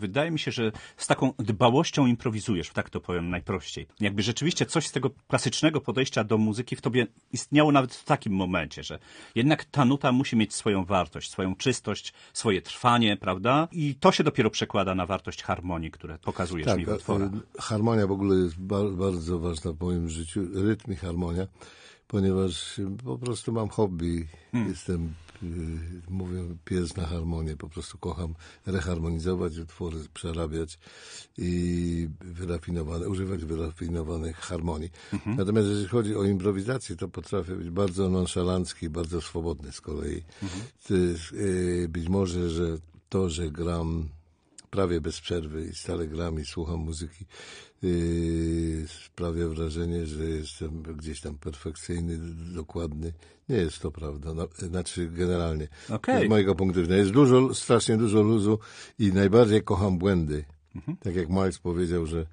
Wydaje mi się, że z taką dbałością improwizujesz, tak to powiem najprościej. Jakby rzeczywiście coś z tego klasycznego podejścia do muzyki w tobie istniało nawet w takim momencie, że jednak ta nuta musi mieć swoją wartość, swoją czystość, swoje trwanie, prawda? I to się dopiero przekłada na wartość harmonii, które pokazujesz mi w utworach. Harmonia w ogóle jest bardzo ważna w moim życiu, rytm i harmonia, ponieważ po prostu mam hobby, jestem, mówię, pies na harmonię, po prostu kocham reharmonizować utwory, przerabiać i używać wyrafinowanych harmonii. Natomiast jeśli chodzi o improwizację, to potrafię być bardzo nonszalancki, bardzo swobodny z kolei. To jest, być może, że to, że gram prawie bez przerwy i stale gram i słucham muzyki, sprawia wrażenie, że jestem gdzieś tam perfekcyjny, dokładny. Nie jest to prawda. Znaczy generalnie. Z mojego punktu widzenia jest strasznie dużo luzu i najbardziej kocham błędy. Tak jak Miles powiedział, że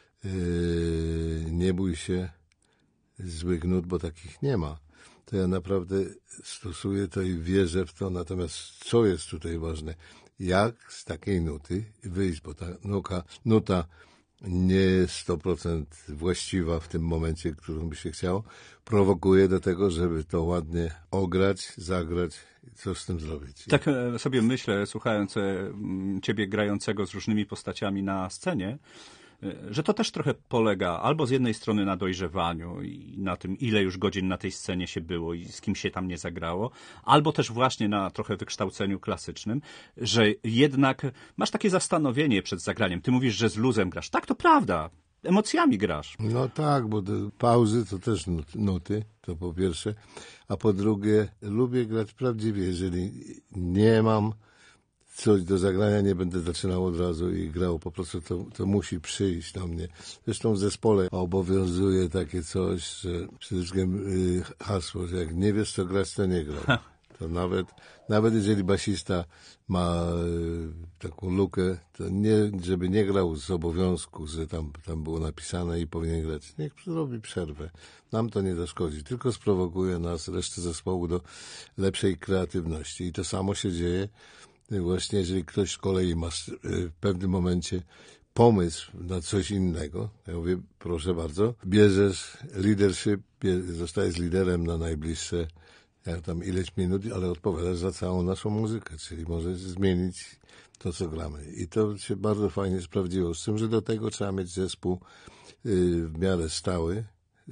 nie bój się złych nut, bo takich nie ma. To ja naprawdę stosuję to i wierzę w to. Natomiast co jest tutaj ważne? Jak z takiej nuty wyjść, bo ta nuta nie jest 100% właściwa w tym momencie, którą by się chciało, prowokuje do tego, żeby to ładnie ograć, zagrać i co z tym zrobić. Tak sobie myślę, słuchając ciebie grającego z różnymi postaciami na scenie, że to też trochę polega albo z jednej strony na dojrzewaniu i na tym, ile już godzin na tej scenie się było i z kim się tam nie zagrało, albo też właśnie na trochę wykształceniu klasycznym, że jednak masz takie zastanowienie przed zagraniem. Ty mówisz, że z luzem grasz. Tak, to prawda. Emocjami grasz. No tak, bo te pauzy to też nuty, to po pierwsze. A po drugie, lubię grać prawdziwie. Jeżeli nie mam coś do zagrania, nie będę zaczynał od razu i grał. Po prostu to musi przyjść do mnie. Zresztą w zespole obowiązuje takie coś, że przede wszystkim hasło, że jak nie wiesz, co grać, to nie graj. To nawet jeżeli basista ma taką lukę, to nie, żeby nie grał z obowiązku, że tam było napisane i powinien grać. Niech zrobi przerwę. Nam to nie zaszkodzi, tylko sprowokuje nas, resztę zespołu do lepszej kreatywności. I to samo się dzieje właśnie, jeżeli ktoś z kolei ma w pewnym momencie pomysł na coś innego. Ja mówię, proszę bardzo, bierzesz leadership, zostajesz liderem na najbliższe tam ileś minut, ale odpowiadasz za całą naszą muzykę, czyli możesz zmienić to, co gramy. I to się bardzo fajnie sprawdziło. Z tym, że do tego trzeba mieć zespół w miarę stały,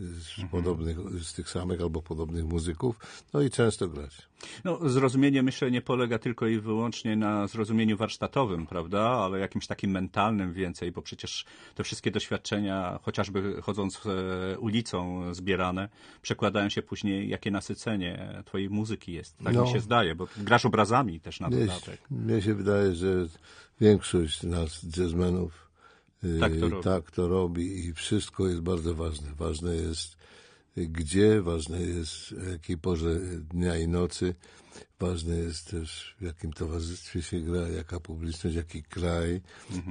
z tych samych albo podobnych muzyków, no i często grać. No, zrozumienie, myślę, nie polega tylko i wyłącznie na zrozumieniu warsztatowym, prawda, ale jakimś takim mentalnym więcej, bo przecież te wszystkie doświadczenia, chociażby chodząc ulicą zbierane, przekładają się później, jakie nasycenie twojej muzyki jest. Tak mi się zdaje, bo grasz obrazami też na dodatek. Mnie się wydaje, że większość nas, jazzmenów, tak to robi i wszystko jest bardzo ważne. Ważne jest gdzie, ważne jest w jakiej porze dnia i nocy, ważne jest też w jakim towarzystwie się gra, jaka publiczność, jaki kraj,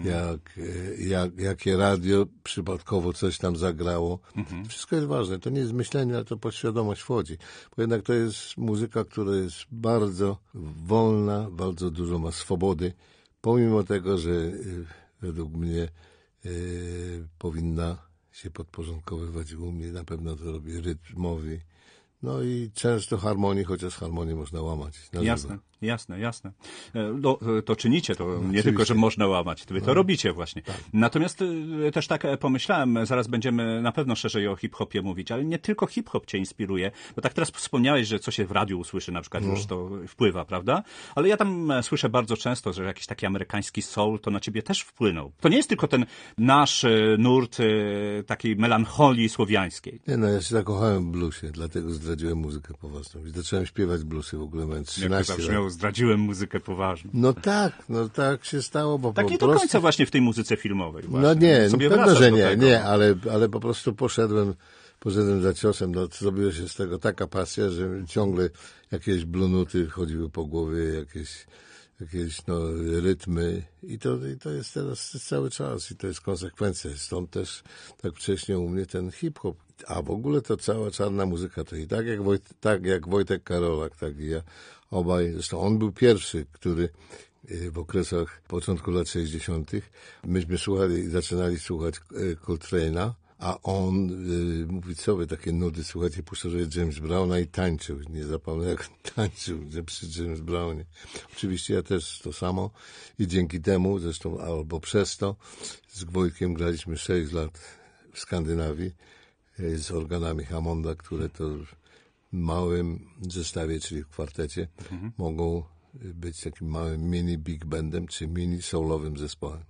jakie radio przypadkowo coś tam zagrało. Wszystko jest ważne. To nie jest myślenie, ale to podświadomość wchodzi. Bo jednak to jest muzyka, która jest bardzo wolna, bardzo dużo ma swobody, pomimo tego, że według mnie powinna się podporządkowywać. U mnie na pewno to robi rytmowi. No i często harmonii, chociaż harmonię można łamać. Jasne. No, to czynicie, to nie oczywiście. Tylko, że można łamać, wy to robicie właśnie. Tak. Natomiast też tak pomyślałem, zaraz będziemy na pewno szerzej o hip-hopie mówić, ale nie tylko hip-hop cię inspiruje, bo tak teraz wspomniałeś, że co się w radiu usłyszy na przykład, już to wpływa, prawda? Ale ja tam słyszę bardzo często, że jakiś taki amerykański soul to na ciebie też wpłynął. To nie jest tylko ten nasz nurt takiej melancholii słowiańskiej. Nie, no ja się zakochałem w bluesie, dlatego zdradziłem muzykę poważną. Zacząłem śpiewać bluesy w ogóle, mając 13 lat. Zdradziłem muzykę poważną. No tak się stało, bo tak po nie prostu... do końca właśnie w tej muzyce filmowej. Właśnie. No nie, pewno, że nie, tego. ale po prostu poszedłem za ciosem, no zrobiło się z tego taka pasja, że ciągle jakieś blunuty chodziły po głowie, jakieś rytmy i to jest teraz cały czas i to jest konsekwencja. Stąd też tak wcześnie u mnie ten hip-hop. A w ogóle to cała czarna muzyka to i tak jak Wojtek Karolak, tak i ja obaj. Zresztą on był pierwszy, który w okresach początku lat 60. Myśmy zaczynali słuchać Coltrane'a, a on mówi, co wy takie nudy, słuchajcie, puszczę James Browna i tańczył. Nie zapomnę, jak tańczył przy James Brownie. Oczywiście ja też to samo i dzięki temu, zresztą albo przez to, z Wojtkiem graliśmy 6 lat w Skandynawii z organami Hammonda, które to w małym zestawie, czyli w kwartecie, mogą być takim małym mini big bandem, czy mini soulowym zespołem.